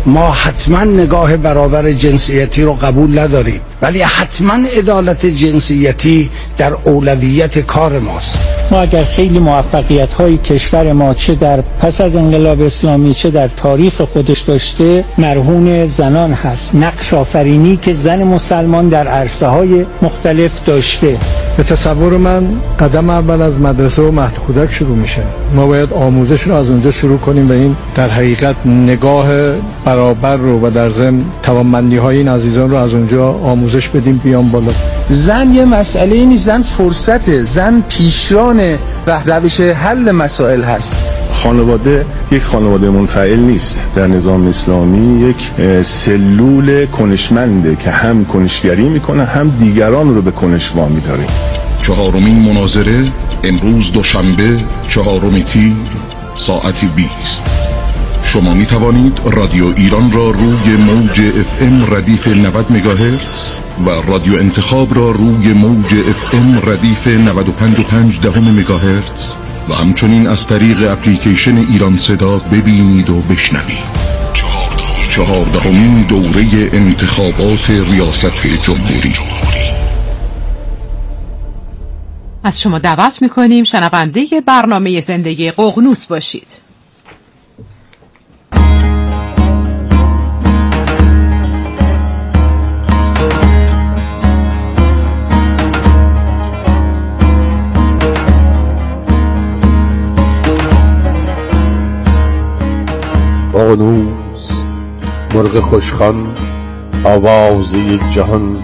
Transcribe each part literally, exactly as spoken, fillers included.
ما حتما نگاه برابر جنسیتی رو قبول نداریم، ولی حتما عدالت جنسیتی در اولویت کار ماست. ما اگر خیلی موفقیت‌های کشور ما چه در پس از انقلاب اسلامی چه در تاریخ خودش داشته، مرهون زنان هست. نقش آفرینی که زن مسلمان در عرصه‌های مختلف داشته. به تصور من قدم اول از مدرسه و مهد کودک شروع میشه. ما باید آموزش رو از اونجا شروع کنیم و این در حقیقت نگاه برابر رو و در ضمن توانمندی‌های این عزیزان رو از اونجا آموزش بدیم بیان بالا. زن یه مسئله نیست، زن فرصته، زن پیشران و روش حل مسائل هست. خانواده یک خانواده منفعل نیست. در نظام اسلامی یک سلول کنشمنده که هم کنشگری میکنه هم دیگران رو به کنش وامی داره. چهارمین مناظره امروز دوشنبه چهارم تیر ساعت بیست. شما می توانید رادیو ایران را روی موج اف ام ردیف نود مگاهرتز و رادیو انتخاب را روی موج اف ام ردیف نود و پنج و پنج دهم مگاهرتز و همچنین از طریق اپلیکیشن ایران صدا ببینید و بشنوید. چهاردهمین دوره انتخابات ریاست جمهوری. از شما دعوت میکنیم شنونده برنامه زندگی ققنوس باشید. ققنوس، مرغ خوشخوان، آواز یک جهان،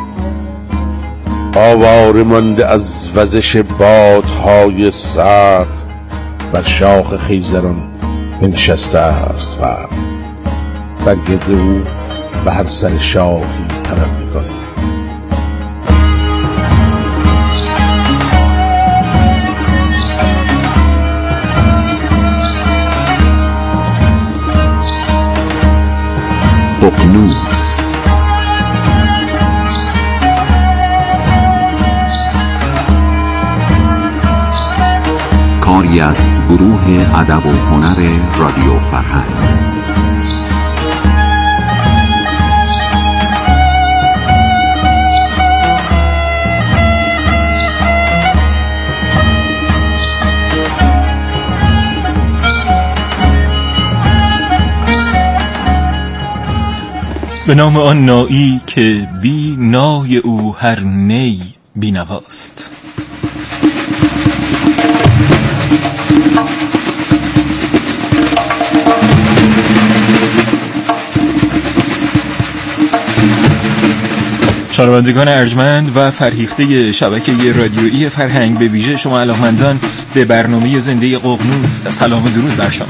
آواره مانده از وزش بادهای سرد، بر شاخ خیزران بنشسته است فرد، بر گرد او به هر سر شاخی پرم می‌کند. ققنوس کاری از گروه ادب و هنر رادیو فرهنگ. به نام آن نایی که بی نای او هر نی بی نواست. شنوندگان ارجمند و فرهیخته شبکه رادیویی فرهنگ، به ویژه شما علاقمندان به برنامه زنده ققنوس، سلام و درود بر شما.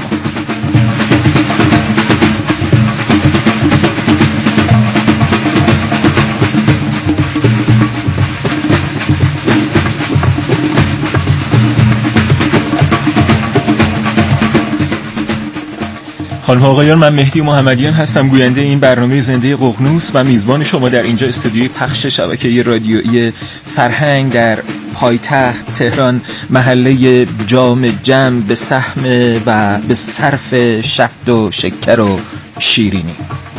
خانم آقایان، من مهدی محمدیان هستم، گوینده این برنامه زنده ققنوس و میزبان شما در اینجا استودیوی پخش شبکه رادیویی فرهنگ در پایتخت تهران، محله جام جم به سهم و به صرف شهد و شکر و شیرینی.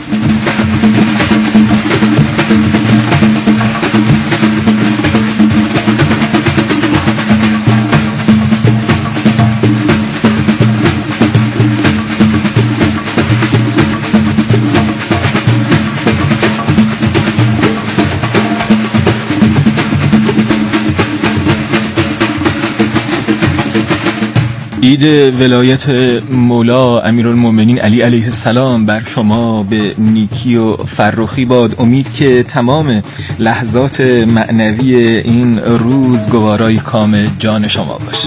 عید ولایت مولا امیرالمومنین علی علیه السلام بر شما به نیکی و فرخی باد. امید که تمام لحظات معنوی این روز گوارای کام جان شما باشه.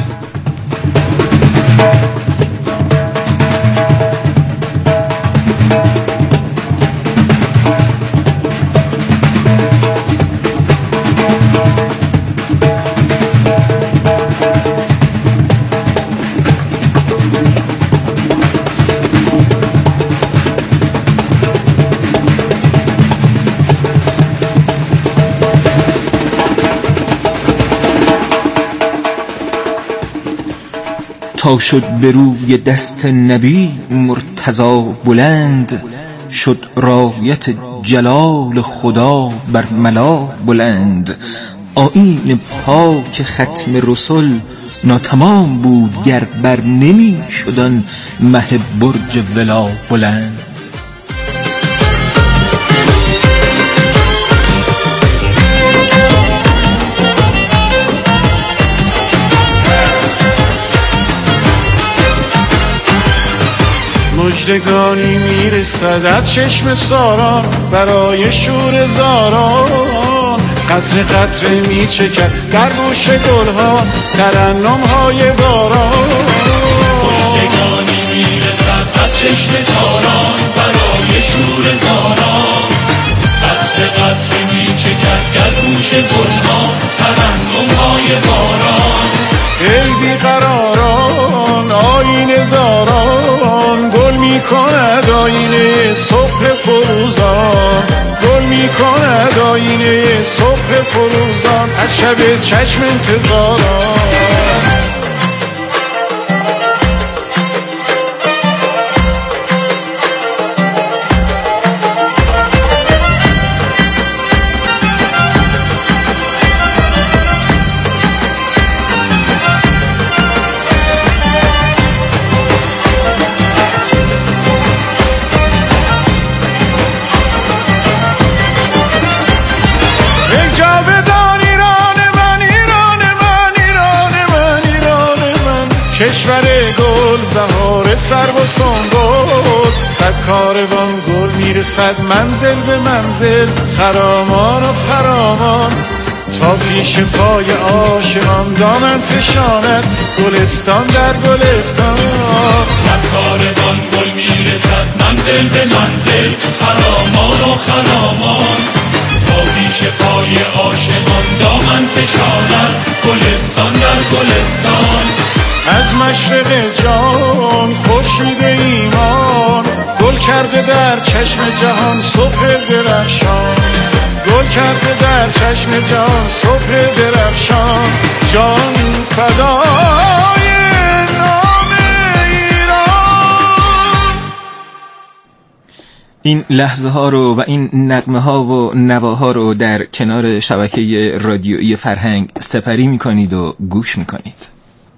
تا شد به روی دست نبی مرتضی بلند، شد رایت جلال خدا بر ملا بلند. آیین پاک ختم رسل ناتمام بود گر بر نمی شدن مه برج ولا بلند. مژدگانی میرسد از چشم ساران برای شور زاران. قطره قطره میچکد در گوش گلها ترنم‌های باران. مژدگانی میرسد از چشم ساران برای شور زاران. قطره قطره میچکد در گوش گلها ترنم‌های باران. ای بیقراران آینه داران گل می کند آینه صبح فروزان. گل می کند آینه صبح فروزان از شب چشم انتظاران. کشور گل بهار سرو و سنبل. صد کاروان گل میرسد منزل به منزل خرامان و خرامان. تا پیش پای عاشقان دامن فشاند گلستان در گلستان. صد کاروان گل میرسد منزل به منزل خرامان و خرامان. تا پیش پای عاشقان دامن فشاند گلستان در گلستان. از مشرق جان خورشید ایمان گل کرده در چشم جهان صبح درخشان. گل کرده در چشم جهان صبح درخشان. جان فدای نام ایران. این لحظه ها رو و این نغمه ها و نواها رو در کنار شبکه رادیویی فرهنگ سپری میکنید و گوش میکنید.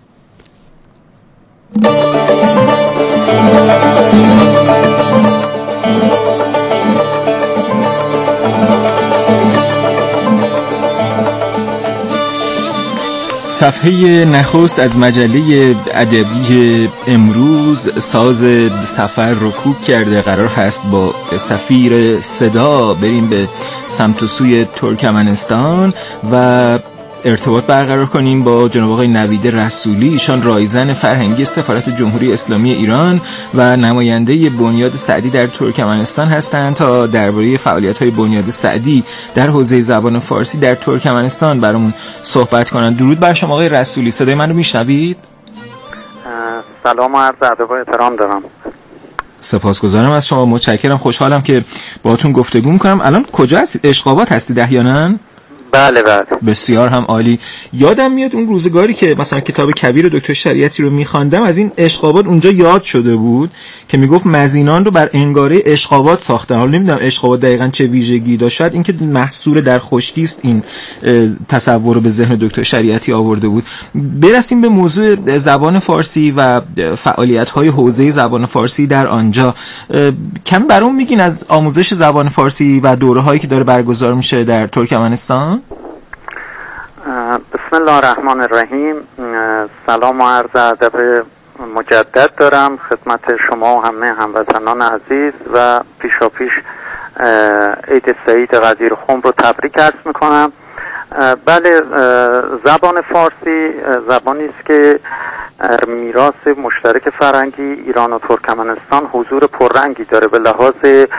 صفحه نخست از مجله ادبی امروز ساز سفر رو کوک کرده. قرار هست با سفیر صدا بریم به سمت و سوی ترکمنستان و ارتباط برقرار کنیم با جناب آقای نوید رسولی. ایشان رایزن فرهنگی سفارت جمهوری اسلامی ایران و نماینده بنیاد سعدی در ترکمنستان هستند تا درباره فعالیت‌های بنیاد سعدی در حوزه زبان فارسی در ترکمنستان برامون صحبت کنند. درود بر شما آقای رسولی، صدای من رو میشنوید؟ سلام و عرض ادب و احترام دارم. سپاسگزارم از شما، متشکرم، خوشحالم که باهاتون گفتگو می‌کنم. الان کجا هستید؟ اشقابات هستید احیانا؟ بله بله. بسیار هم عالی. یادم میاد اون روزگاری که مثلا کتاب کبیر دکتر شریعتی رو میخواندم از این اشقابات اونجا یاد شده بود که میگفت مزینان رو بر انگاره اشقابات ساختن. حالا نمیدونم اشقابات دقیقاً چه ویژگی داشت، شاید اینکه محصور در خشکی است این تصور رو به ذهن دکتر شریعتی آورده بود. برسیم به موضوع زبان فارسی و فعالیت‌های حوزه زبان فارسی در آنجا. کمی برام میگین از آموزش زبان فارسی و دوره‌هایی که داره برگزار میشه در ترکمنستان؟ بسم الله الرحمن الرحیم. سلام و عرض ادب مجدد دارم خدمت شما و همه هموطنان عزیز و پیشا پیش عید سعید قدیر خم رو تبریک عرض میکنم. بله، زبان فارسی زبانی است که میراث مشترک فرهنگی ایران و ترکمنستان حضور پررنگی داره به لحاظ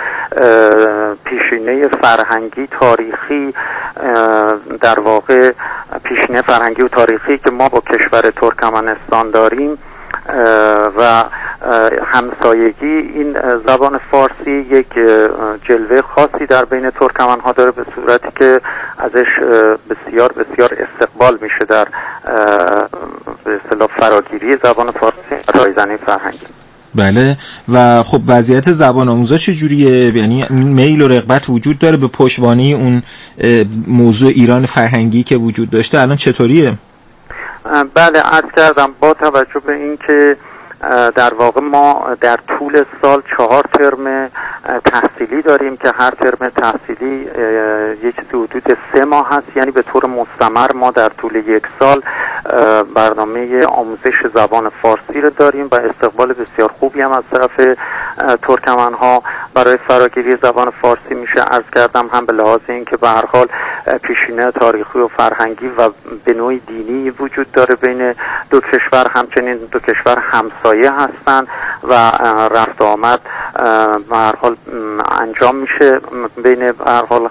پیشینه فرهنگی تاریخی. در واقع پیشینه فرهنگی و تاریخی که ما با کشور ترکمنستان داریم و همسایگی این زبان فارسی یک جلوه خاصی در بین ترکمن ها داره به صورتی که ازش بسیار بسیار استقبال میشه در به اصطلاح فراگیری زبان فارسی رایزنی فرهنگی. بله. و خب وضعیت زبان آموزا چجوریه؟ یعنی میل و رغبت وجود داره به پشتوانه اون موضوع ایران فرهنگی که وجود داشته الان چطوریه؟ بله عرض کردم با توجه به این که در واقع ما در طول سال چهار ترم تحصیلی داریم که هر ترم تحصیلی یک حدود سه ماه هست، یعنی به طور مستمر ما در طول یک سال برنامه آموزش زبان فارسی رو داریم و استقبال بسیار خوبی هم از طرف ترکمنها برای فراگیری زبان فارسی میشه. عرض کردم هم به لحاظ این که به هر حال پیشینه تاریخی و فرهنگی و به نوعی دینی وجود داره بین دو کشور، همچنین دو کشور همسایه هستن و رفت آمد به هر حال انجام میشه بین به هر حال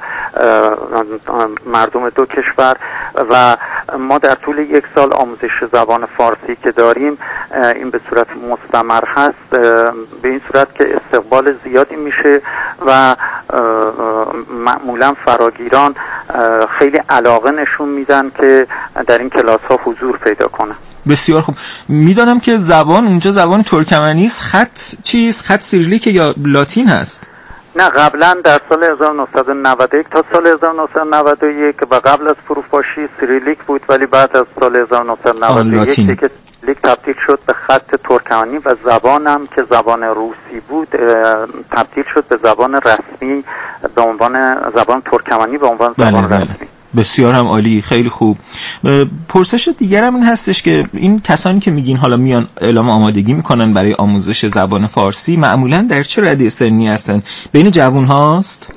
مردم دو کشور و ما در طول یک سال آموزش زبان فارسی که داریم این به صورت مستمر هست، به این صورت که استقبال زیادی میشه و معمولا فراگیران خیلی علاقه نشون میدن که در این کلاس ها حضور پیدا کنن. بسیار خوب. میدانم که زبان اونجا زبان ترکمنی است. خط چیز؟ خط سیریلیک یا لاتین هست؟ نه، قبلا در سال هزار و نهصد و نود و یک تا سال هزار و نهصد و نود و یک و قبل از فروپاشی سیریلیک بود، ولی بعد از سال هزار و نهصد و نود و یک دیگه سیریلیک تبدیل شد به خط ترکمنی و زبانم که زبان روسی بود تبدیل شد به زبان رسمی به عنوان زبان ترکمنی به عنوان زبان بله رسمی. بله. بسیار هم عالی، خیلی خوب. پرسش دیگرم این هستش که این کسانی که میگین حالا میان اعلام آمادگی میکنن برای آموزش زبان فارسی معمولا در چه رده سنی هستن؟ بین جوان هاست؟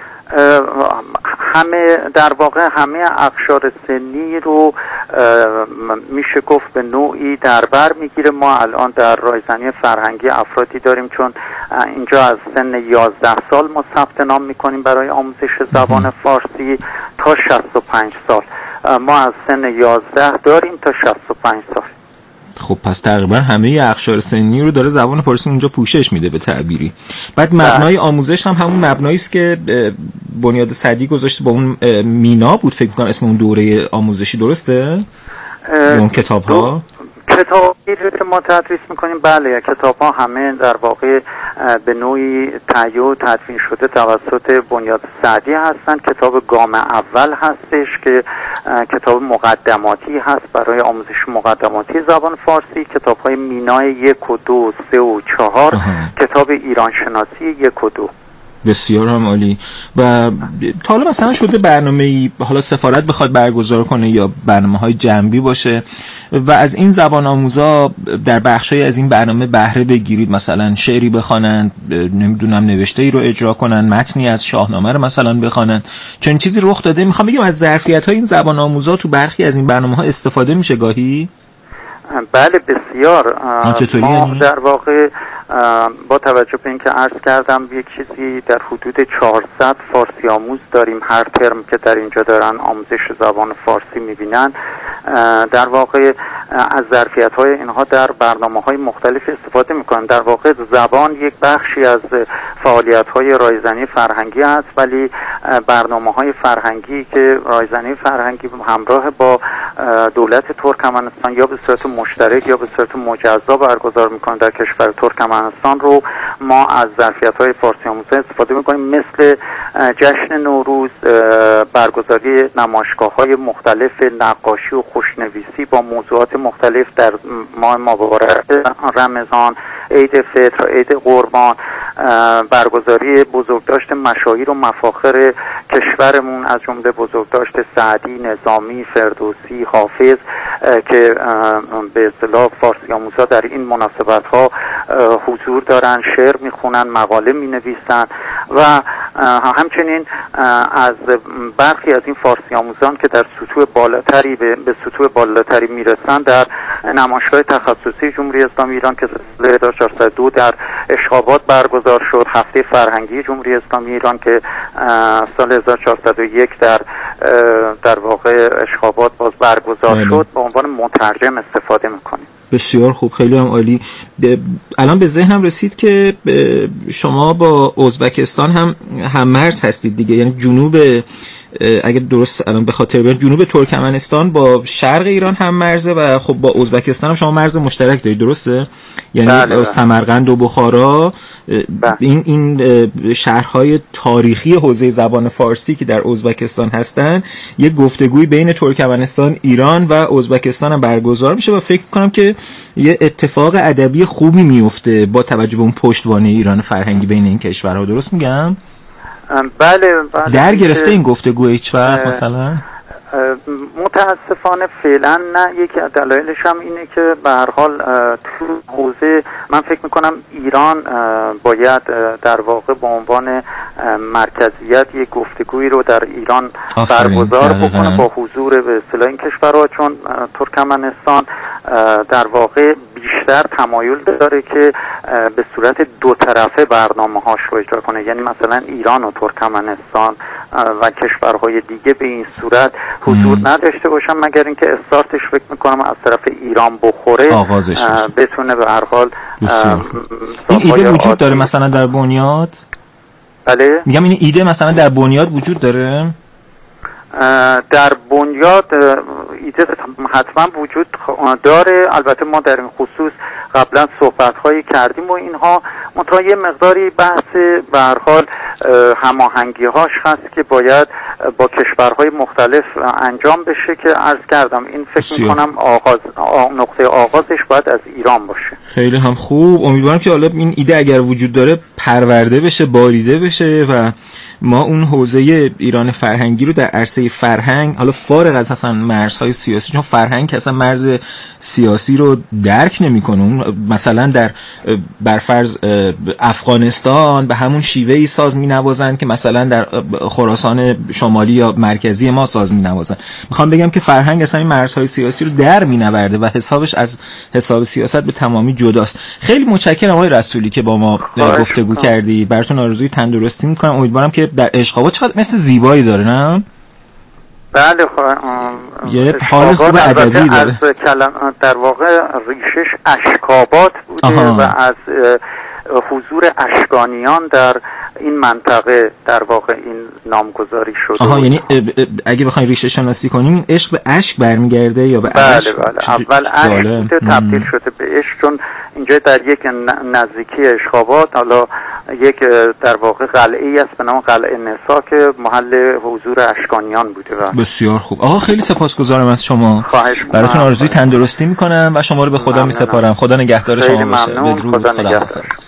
همه در واقع همه اقشار سنی رو میشه گفت به نوعی در بر میگیره. ما الان در رایزنی فرهنگی افرادی داریم چون اینجا از سن یازده سال ما ثبت نام میکنیم برای آموزش زبان فارسی تا شصت و پنج سال. ما از سن یازده داریم تا شصت و پنج سال. خب پس تقریبا همه اقشار سنی رو داره زبان فارسی اونجا پوشش میده به تعبیری. بعد مبنای آموزش هم همون مبنایی است که بنیاد سعدی گذاشته با اون مینا بود فکر می‌کنم اسم اون دوره آموزشی، درسته؟ اون کتاب ها کتابی که ما تدریس میکنیم بله، کتاب ها همه در واقع به نوعی تهیه و تدوین شده توسط بنیاد سعدی هستن. کتاب گام اول هستش که کتاب مقدماتی هست برای آموزش مقدماتی زبان فارسی. کتاب های مینای یک و دو سه و چهار، کتاب ایران شناسی یک و دو. بسیار هم عالی. و تا حالا مثلا شده برنامه‌ای حالا سفارت بخواد برگزار کنه یا برنامه‌های جنبی باشه و از این زبان آموزا در بخشای از این برنامه بهره بگیرید، مثلا شعری بخوانند، نمیدونم نوشته‌ای رو اجرا کنن، متنی از شاهنامه رو مثلا بخوانن، چون چیزی رخ داده؟ میخوام بگم از ظرفیت‌های این زبان آموزا تو برخی از این برنامه‌ها استفاده میشه گاهی؟ بله بسیار. چطوری ما یعنی؟ در واقع با توجه به اینکه عرض کردم یک چیزی در حدود چهارصد فارسی آموز داریم هر ترم که در اینجا دارن آموزش زبان فارسی میبینن، در واقع از ظرفیت‌های اینها در برنامه‌های مختلف استفاده میکنن. در واقع زبان یک بخشی از فعالیت‌های رایزنی فرهنگی است، ولی برنامه‌های فرهنگی که رایزنی فرهنگی همراه با دولت ترکمنستان یا به صورت مشترک یا به صورت مجزا برگزار میکنن در کشور ترکمنستان رو ما از ظرفیت‌های فارسی آموزی استفاده میکنیم، مثل جشن نوروز، برگزاری نمایشگاه‌های مختلف نقاشی و خوشنویسی با موضوعات مختلف در ماه مبارک رمضان، عید فطر، عید قربان، برگزاری بزرگداشت مشاهیر و مفاخر کشورمون از جمله بزرگداشت سعدی، نظامی، فردوسی، حافظ که به اصطلاح فارسی آموزا در این مناسبت ها حضور دارن، شعر میخونن، مقاله مینویسن و همچنین از برخی از این فارسی آموزان که در سطوح بالاتری به سطوح بالاتری میرسن در نمایشگاه تخصصی جمهوری اسلامی ایران که سال هزار و چهارصد و دو در اشخابات برگزار شد، هفته فرهنگی جمهوری اسلامی ایران که سال هزار و چهارصد و یک در در واقع اشخابات باز برگزار شد، به عنوان مترجم استفاده میکنیم. بسیار خوب، خیلی هم عالی. الان به ذهنم رسید که شما با ازبکستان هم هم مرز هستید دیگه، یعنی جنوب اگه درست الان به خاطر بیاد جنوب ترکمنستان با شرق ایران هم مرزه و خب با ازبکستان هم شما مرز مشترک دارید، درسته؟ یعنی بله سمرقند و بخارا بله. این این شهرهای تاریخی حوزه زبان فارسی که در ازبکستان هستن، یک گفتگوی بین ترکمنستان، ایران و ازبکستان هم برگزار میشه و فکر می‌کنم که یه اتفاق ادبی خوبی میفته با توجه به اون پشتوانه ایران فرهنگی بین این کشورها. درست میگم؟ بله بله. در گرفته این گفتگو هیچ وقت مثلا؟ متاسفانه فعلا نه. یکی از دلایلش هم اینه که به هر حال تو حوزه من فکر میکنم ایران باید در واقع به عنوان مرکزیت یک گفتگویی رو در ایران برگزار بکنه با حضور به اصطلاح این کشورها، چون ترکمنستان در واقع بیشتر تمایل داره که به صورت دو طرفه برنامه هاش رو اجرا کنه، یعنی مثلا ایران و ترکمنستان و کشورهای دیگه به این صورت حضور مم. نداشته باشن، مگر اینکه استارتش فکر میکنم از طرف ایران بخوره، آغازش بتونه به هر حال این ایده وجود داره مثلا در بنیاد. بله میگم این ایده مثلا در بنیاد وجود داره. در بنیاد ایده حتما وجود داره. البته ما در این خصوص قبلا صحبت هایی کردیم و اینها، منتها یه مقداری بحث به هر حال هماهنگی هاش هست که باید با کشورهای مختلف انجام بشه که عرض کردم این فکر میکنم آغاز نقطه آغازش باید از ایران باشه. خیلی هم خوب. امیدوارم که حالا این ایده اگر وجود داره پرورده بشه، باریده بشه و ما اون حوزه ایران فرهنگی رو در عرصه فرهنگ، حالا فارغ از اصلا مرزهای سیاسی، چون فرهنگ اصلا مرز سیاسی رو درک نمی‌کنه، مثلا در برفرض افغانستان به همون شیوهی ساز می‌نوازن که مثلا در خراسان شمالی یا مرکزی ما ساز می‌نوازن. میخوام بگم که فرهنگ اصلا این مرزهای سیاسی رو در می‌نورده و حسابش از حساب سیاست به تمامی جداست. خیلی متشکرم آقای رسولی که با ما گفتگو کردید. براتون آرزوی تندرستی می‌کنم. امیدوارم که در عشق‌آباد چقدر مثل زیبایی داره، نه؟ بله یه حال خوب ادبی داره. از کلم در واقع ریشش اشکابات بوده آها. و از حضور اشکانیان در این منطقه در واقع این نامگذاری شده. آها، یعنی اگه بخوایم ریشه شناسی کنیم عشق به اشک برمیگرده یا به اشک؟ بله بله اول اشک تبدیل شده به عشق، چون اینجا در یک نزدیکی اشخابات حالا یک در واقع قلعه‌ای است به نام قلعه نسا که محل حضور اشکانیان بوده. و بسیار خوب. آقا خیلی سپاسگزارم از شما. براتون آرزوی تندرستی میکنم و شما رو به خدا میسپارم. خدا نگهدار شما باشه. بدرود. خدا حافظ.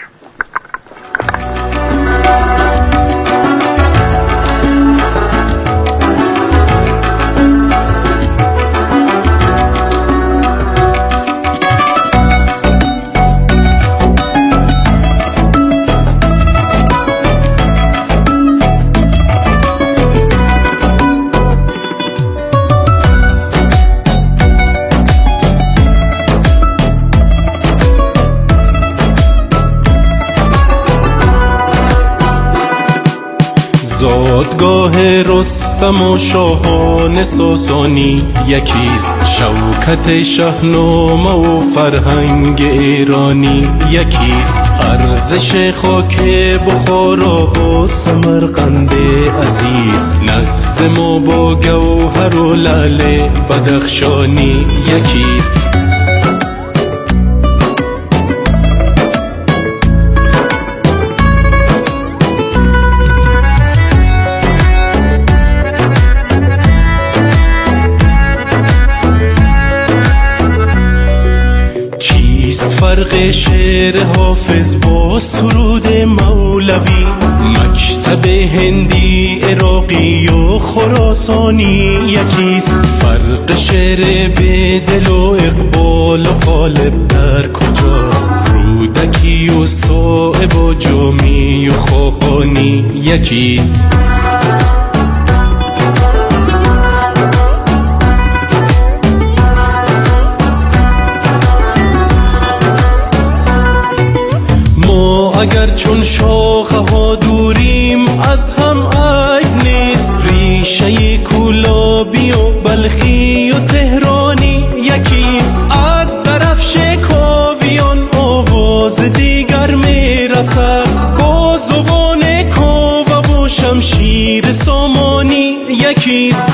زادگاه رستم و شاهان ساسانی یکیست، شوکت شاهنامه و فرهنگ ایرانی یکیست، ارزش خاک بخارا و سمرقند عزیز، نزد ما با گوهر و لعل بدخشانی یکیست. فرق شعر حافظ با سرود مولوی، مکتب هندی عراقی و خراسانی یکیست، فرق شعر به دل و اقبال و قالب در کجاست، رودکی و صائب و جامی و خاقانی یکیست. اگر چون شاخه ها دوریم از هم عیب نیست، ریشه کولابی و بلخی و تهرانی یکیست، از درفش کاویان آواز دیگر میرسد، با زبان کاوه و شمشیر سامانی یکیست.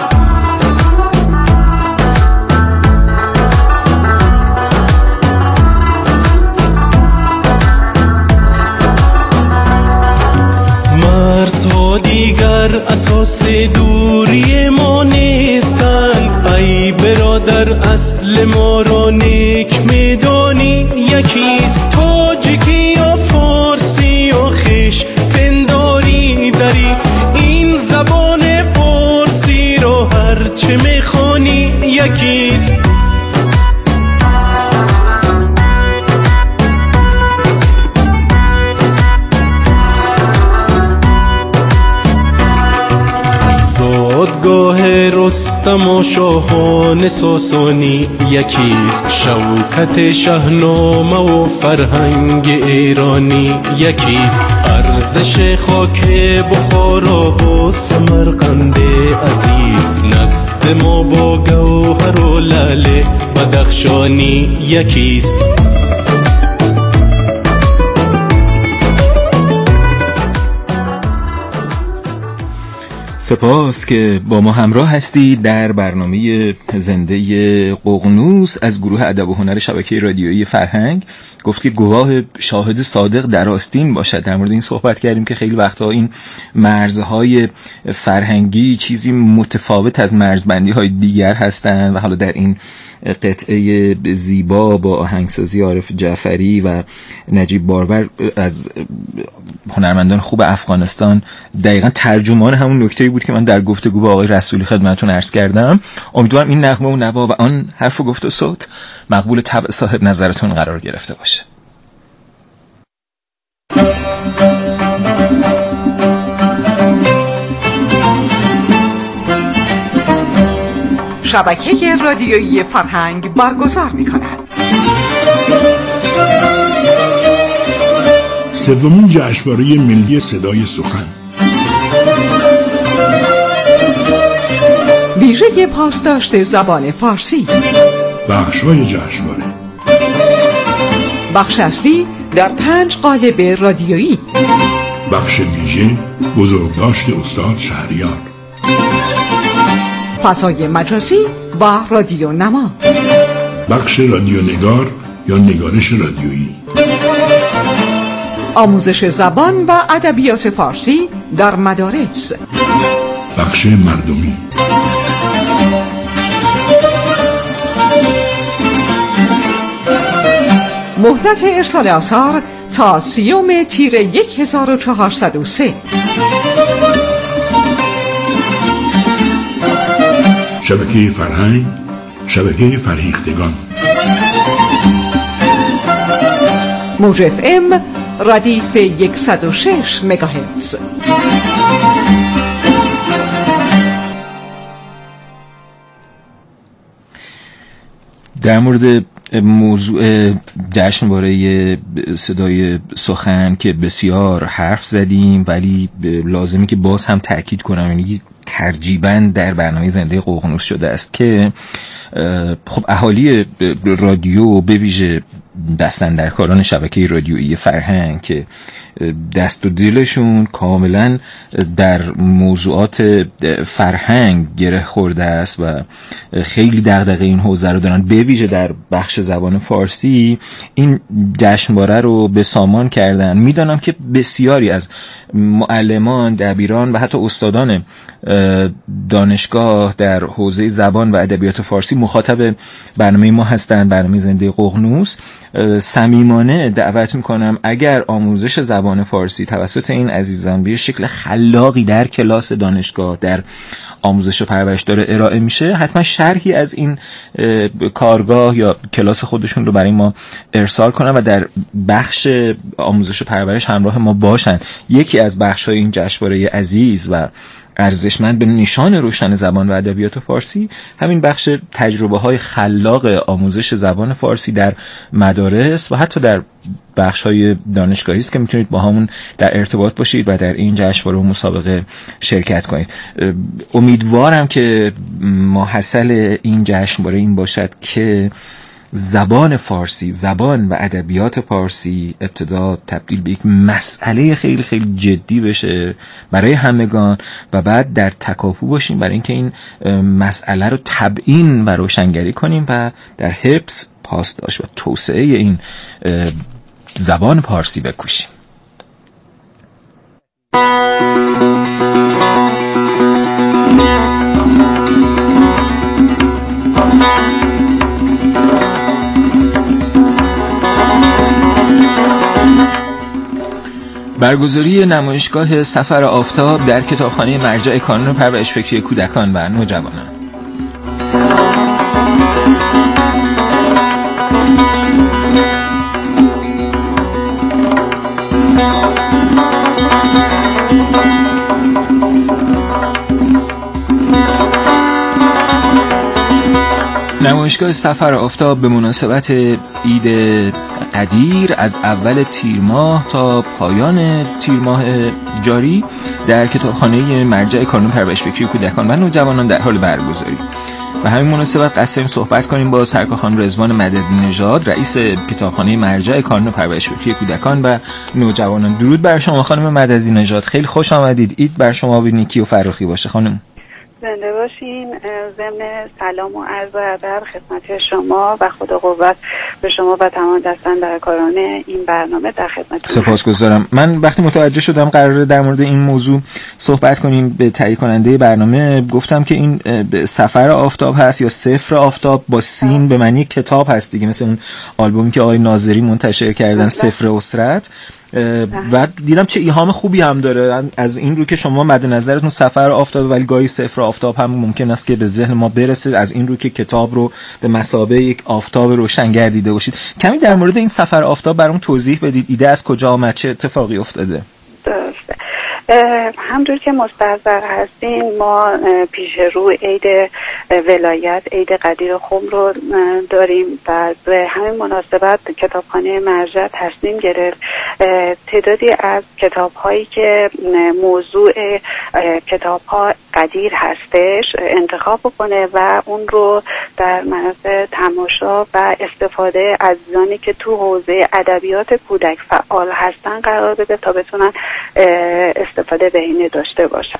مرزها دیگر اساس دوری ما نیستند. ای برادر اصل ما را نیک میدانی یکیست. تاجیکی یا فارسی یا خیش پنداری داری، این زبان پارسی را هرچه میخوانی یکیست. زادگاه رستم و شاهان ساسانی یکیست. شوکت شاهنامه و فرهنگ ایرانی یکیست. ارزش خاک بخارا و سمرقند عزیز، نسل ما با گوهر و لعل بدخشانی یکیست. سپاس که با ما همراه هستید در برنامه زنده ققنوس از گروه ادب و هنر شبکه رادیویی فرهنگ. گفت که گواه شاهد صادق در آستین باشد. در مورد این صحبت کردیم که خیلی وقتها این مرزهای فرهنگی چیزی متفاوت از مرزبندی های دیگر هستند و حالا در این قطعه زیبا با آهنگسازی عارف جعفری و نجیب بارور از هنرمندان خوب افغانستان دقیقاً ترجمان همون نکته‌ای بود که من در گفتگو با آقای رسولی خدمتتون عرض کردم. امیدوارم این نغمه و نوا و آن حرف و گفت و صوت مقبول طبع صاحب نظرتون قرار گرفته باشه. شبکه رادیویی فرهنگ برگزار می‌کند. سومین جشنواره ملی صدای سخن، ویژه پاسداشت زبان فارسی. بخش‌های جشنواره: بخش اصلی در پنج قالب رادیویی. بخش ویژه بزرگداشت استاد شهریار. فضای مجازی و رادیو نما. بخش رادیو نگار یا نگارش رادیویی. آموزش زبان و ادبیات فارسی در مدارس. بخش مردمی. مهلت ارسال آثار تا سیوم تیر یک هزار و چهارصد و سه. شبکه فرهنگ، شبکه فرهیختگان. موج اف ام ردیف صد و شش مگاهرتز. در مورد موضوع جشنواره صدای سخن که بسیار حرف زدیم، ولی لازمی که باز هم تأکید کنم، یعنی ترجیباً در برنامه زنده ققنوس شده است که خب اهالی رادیو به ویژه دستاندرکاران شبکه رادیویی فرهنگ که دست و دلشون کاملا در موضوعات فرهنگ گره خورده است و خیلی دغدغه این حوزه رو دارن، به ویژه در بخش زبان فارسی، این جشنواره رو به سامان کردن. میدانم که بسیاری از معلمان، دبیران و حتی استادان دانشگاه در حوزه زبان و ادبیات فارسی مخاطب برنامه ما هستند، برنامه زنده ققنوس. صمیمانه دعوت میکنم اگر آموزش زبان فارسی توسط این عزیزان به شکل خلاقی در کلاس دانشگاه در آموزش و پرورش داره ارائه میشه، حتما شرحی از این کارگاه یا کلاس خودشون رو برای ما ارسال کنن و در بخش آموزش و پرورش همراه ما باشن. یکی از بخش‌های این جشنواره عزیز و ارزشمند به نشان روشن زبان و ادبیات فارسی همین بخش تجربه‌های خلاق آموزش زبان فارسی در مدارس و حتی در بخش‌های دانشگاهی است که میتونید با همون در ارتباط باشید و در این جشنواره و مسابقه شرکت کنید. امیدوارم که ماحصل این جشنواره این باشد که زبان فارسی، زبان و ادبیات فارسی ابتدا تبدیل به یک مسئله خیلی خیلی جدی بشه برای همگان و بعد در تکاپو باشیم برای اینکه این مسئله رو تبیین و روشنگری کنیم و در حفظ، پاسداشت و توسعه این زبان فارسی بکوشیم. برگزاری نمایشگاه سفر آفتاب در کتابخانه مرجع کانون پرورش فکری کودکان و نوجوانان. نمایشگاه سفر آفتاب به مناسبت عید قدیر از اول تیر ماه تا پایان تیر ماه جاری در کتابخانه مرجع کانون پرورش فکری کودکان و نوجوانان در حال برگزاری. و همین مناسبت قصد داریم صحبت کنیم با سرکار خانم رضوان مددی نژاد، رئیس کتابخانه مرجع کانون پرورش فکری کودکان و نوجوانان. درود بر شما خانم مددی نژاد، خیلی خوش آمدید. عید بر شما به نیکی و فراخی باشه خانم. زنده باشین. ضمن سلام و عرض ادب خدمت شما و خدا قوت به شما و تمام دستاندرکاران این برنامه در خدمتتون. سپاسگزارم. من وقتی متوجه شدم قراره در مورد این موضوع صحبت کنیم به تهیه کننده برنامه گفتم که این سفر آفتاب هست یا سفر آفتاب با سین به معنی کتاب هست دیگه، مثل اون آلبومی که آقای ناظری منتشر کردن سفر اسرت. و دیدم چه ایهام خوبی هم داره از این رو که شما مد نظرتون سفر آفتاب ولی گاهی سفر آفتاب هم ممکن است که به ذهن ما برسه، از این رو که کتاب رو به مثابه یک آفتاب روشنگر دیده باشید. کمی در مورد این سفر آفتاب برام توضیح بدید. ایده از کجا آمد؟ چه اتفاقی افتاده؟ درسته. همونطور که مستحضر هستین ما پیش رو عید ولایت، عید قدیر خم رو داریم و به همین مناسبت کتابخانه مرجع تصمیم گرفت تعدادی از کتاب هایی که موضوع کتاب ها قدیر هستش انتخاب بکنه و اون رو در مناسب تماشا و استفاده عزیزانی که تو حوزه ادبیات کودک فعال هستن قرار بده تا بتونن استفاده بهینه داشته باشن.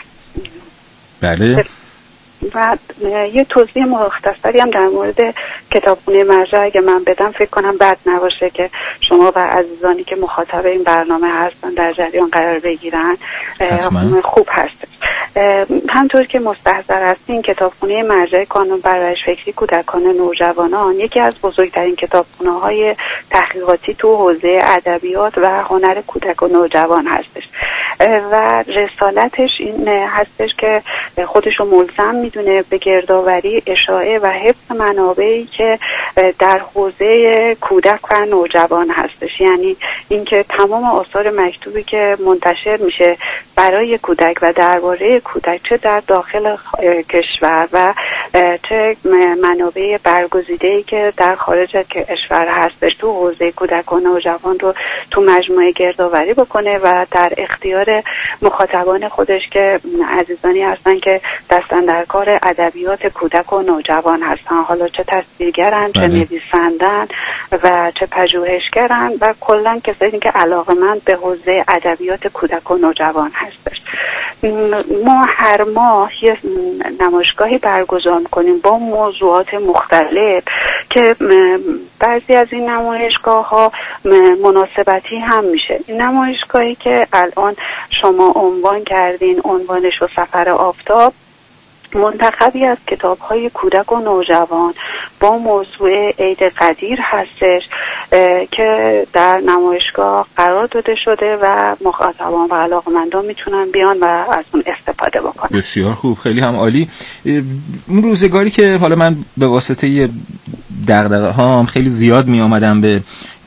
بله. و یه توضیح مختصری هم در مورد کتابخانه مرجع اگه من بدم فکر کنم بد نباشه که شما و عزیزانی که مخاطب این برنامه هستن در جریان قرار بگیرن. حتما. خوب هست. همطور که مستحضر هستین کتابخانه مرجع کانون پرورش فکری کودکان نوجوانان یکی از بزرگترین کتابخانه‌های تحقیقاتی تو حوزه ادبیات و هنر کودک و نوجوان هستش و رسالتش این هستش که خودشو ملزم میدونه به گردآوری، اشاعه و حفظ منابعی که در حوزه کودک و نوجوان هستش. یعنی اینکه تمام آثار مکتوبی که منتشر میشه برای کودک و درباره کودک چه در داخل کشور و چه منابع برگزیده‌ای که در خارج کشور هستش تو حوزه کودک و نوجوان رو تو مجموعه گردآوری بکنه و در اختیار مخاطبان خودش که عزیزانی هستن که دستاندرکار ادبیات کودک و نوجوان هستن، حالا چه تصویرگرن، چه نویسندن و چه پژوهشگرن و کلا کسایی که علاقه‌مند به حوزه ادبیات کودک و نوجوان هستش. ما هر ماه یه نمایشگاهی برگزار می‌کنیم با موضوعات مختلف که بعضی از این نمایشگاه‌ها مناسبتی هم میشه. این نمایشگاهی که الان شما عنوان کردین عنوانش رو سفر آفتاب منتخبی از کتاب‌های کودک و نوجوان با موضوع عید قدیر هستش که در نمایشگاه قرار داده شده و مخاطبان و علاقه‌مندان میتونن بیان و از اون استفاده بکنن. بسیار خوب، خیلی هم عالی. اون روزگاری که حالا من به واسطه دغدغه هام خیلی زیاد می آمدم به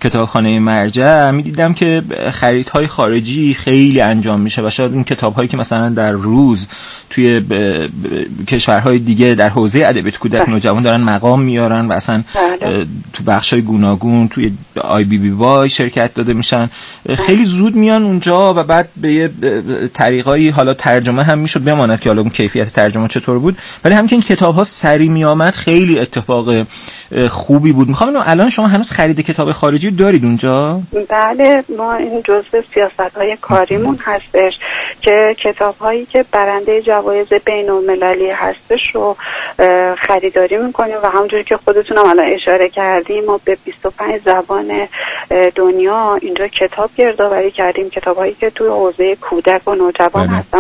کتابخانه مرجع میدیدم که خریدهای خارجی خیلی انجام میشه و شاید این کتاب‌هایی که مثلا در روز توی ب... ب... کشورهای دیگه در حوزه ادبیات کودک نوجوان دارن مقام میارن و اصلا تو بخش‌های گوناگون توی آی بی بی وای شرکت داده میشن، خیلی زود میان اونجا و بعد به یه طریقایی حالا ترجمه هم میشد بماند که حالا اون کیفیت ترجمه چطور بود، ولی همین که این کتاب‌ها سری میآمد خیلی اتفاق خوبی بود. میخوام الان شما هنوز خرید کتاب خارجی دارید اونجا؟ بله، ما این جزء سیاست‌های کاریمون هستش که کتاب‌هایی که برنده جوایز بین‌المللی هستش رو خریداری میکنیم و همونجوری که خودتون هم الان اشاره کردیم ما به بیست و پنج زبان دنیا اینجا کتاب گردآوری کردیم، کتاب‌هایی که توی حوزه کودک و نوجوان هستن